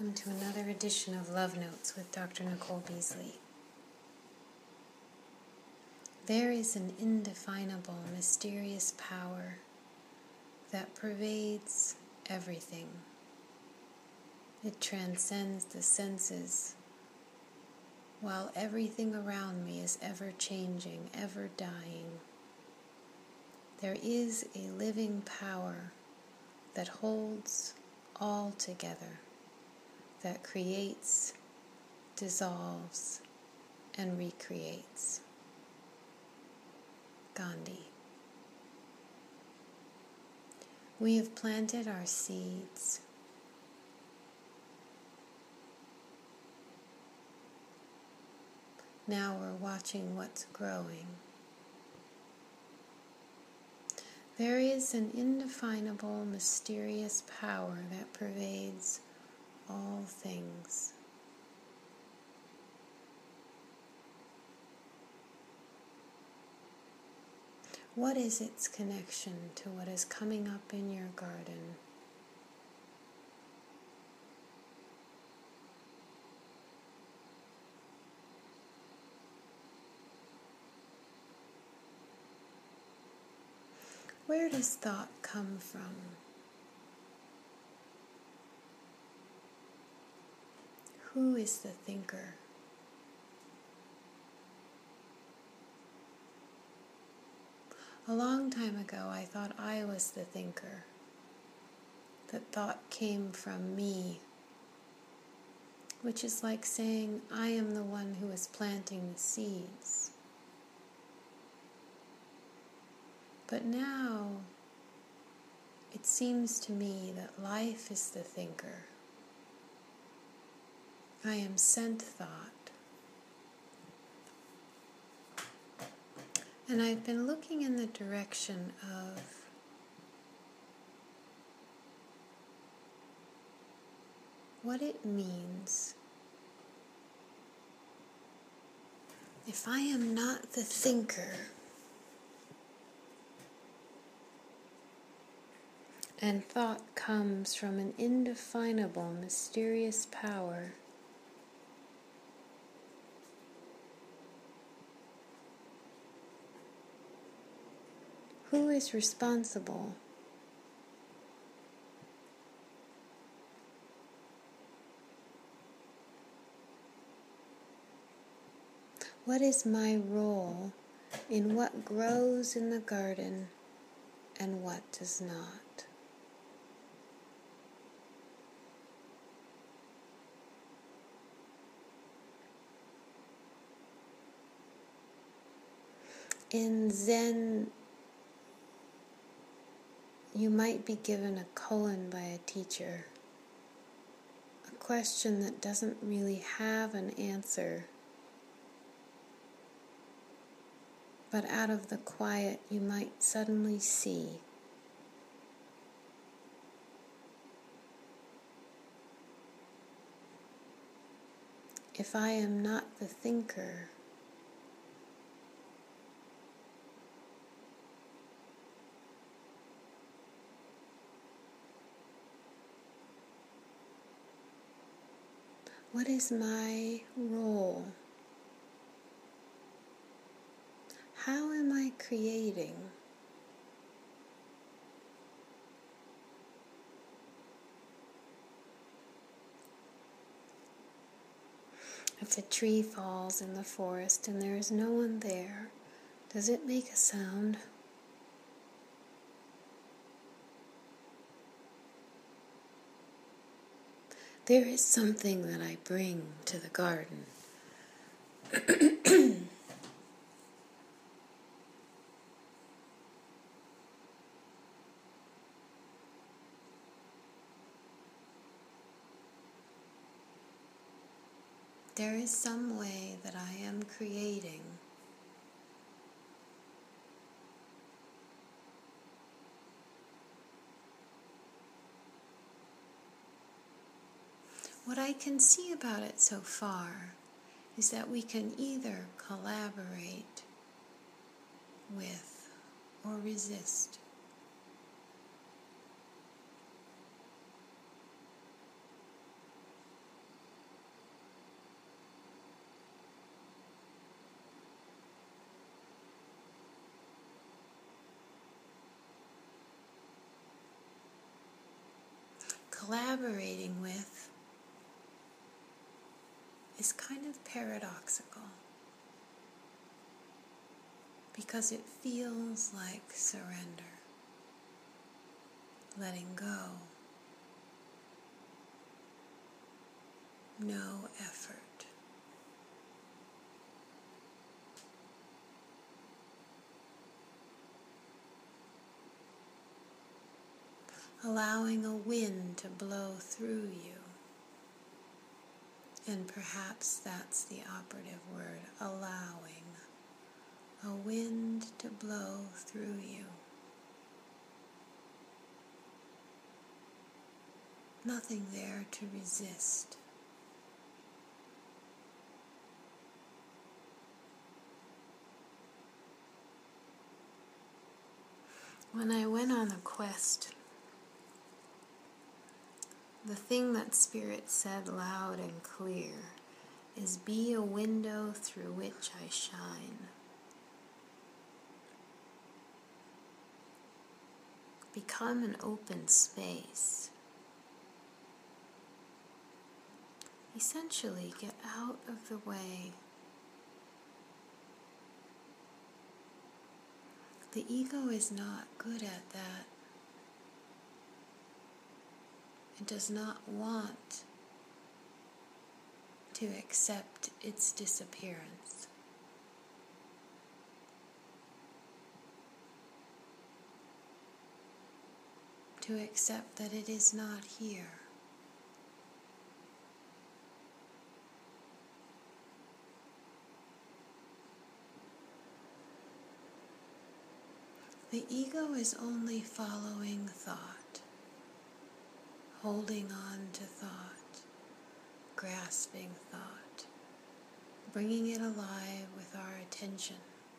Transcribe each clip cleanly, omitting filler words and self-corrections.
welcome to another edition of Love Notes with Dr. Nicole Beasley. There is an indefinable, mysterious power that pervades everything. It transcends the senses, while everything around me is ever changing, ever dying. There is a living power that holds all together, that creates, dissolves, and recreates. Gandhi. We have planted our seeds. Now we're watching what's growing. There is an indefinable, mysterious power that pervades all things. What is its connection to what is coming up in your garden? Where does thought come from? Who is the thinker? A long time ago, I thought I was the thinker, that thought came from me, which is like saying I am the one who is planting the seeds. But now, it seems to me that life is the thinker. I am sent thought. And I've been looking in the direction of what it means if I am not the thinker and thought comes from an indefinable, mysterious power. Who is responsible? What is my role in what grows in the garden and what does not? In Zen, you might be given a koan by a teacher, a question that doesn't really have an answer, but out of the quiet you might suddenly see. If I am not the thinker, what is my role? How am I creating? If a tree falls in the forest and there is no one there, does it make a sound? There is something that I bring to the garden. There is some way that I am creating. What I can see about it so far is that we can either collaborate with or resist. collaborating with is kind of paradoxical because it feels like surrender, letting go, no effort. Allowing a wind to blow through you. And perhaps that's the operative word, allowing a wind to blow through you. Nothing there to resist. When I went on a quest, the thing that Spirit said loud and clear is, be a window through which I shine. Become an open space. Essentially, get out of the way. The ego is not good at that. It does not want to accept its disappearance. To accept that it is not here. The ego is only following thought, holding on to thought, grasping thought, bringing it alive with our attention.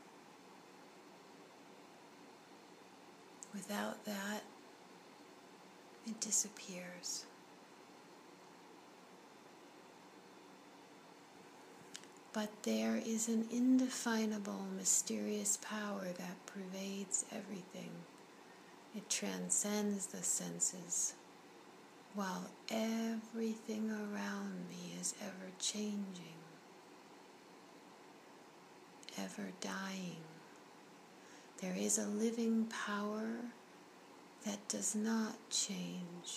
Without that, it disappears. But there is an indefinable, mysterious power that pervades everything. It transcends the senses, while everything around me is ever changing, ever dying. There is a living power that does not change.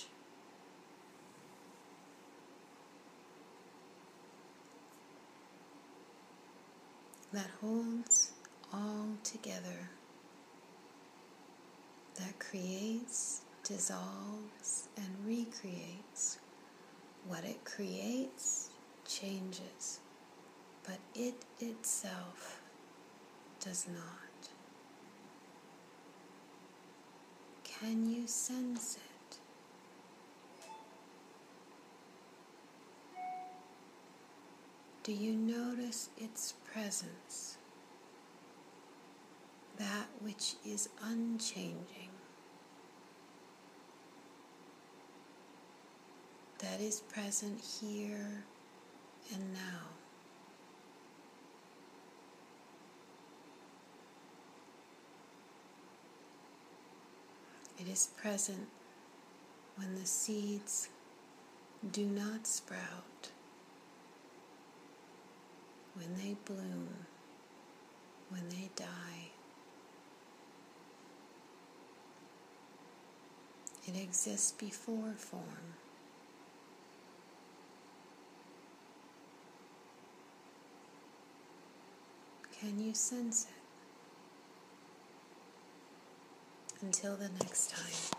That holds all together, that creates, dissolves, and recreates. What it creates changes, but it itself does not. Can you sense it? Do you notice its presence? That which is unchanging, that is present here and now. It is present when the seeds do not sprout, when they bloom, when they die. It exists before form. Can you sense it? Until the next time.